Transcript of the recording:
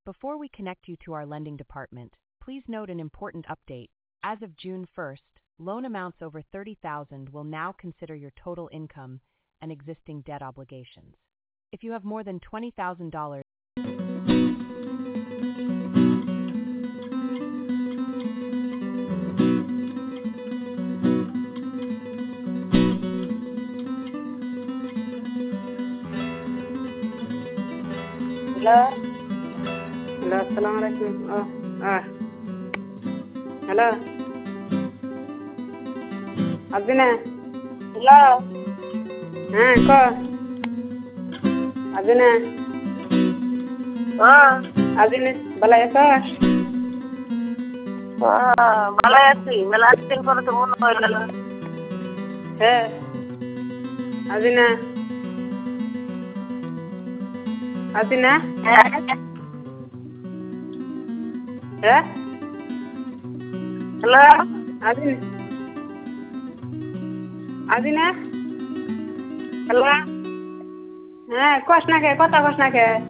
Before we connect you to our lending department, please note an important update. As of June 1st, loan amounts over $30,000 will now consider your total income and existing debt obligations. If you have more than $20,000, Hello. Hello. Assalamu alaikum. Hello. Abine. Hello. Ko. Abine. Abine. Balaya ka. Malayasi. Malayasi ko na tumuno ilala. Abine. Abine. Hello. Abine. Abine. Hello. Kosna ke, kota kosna ke.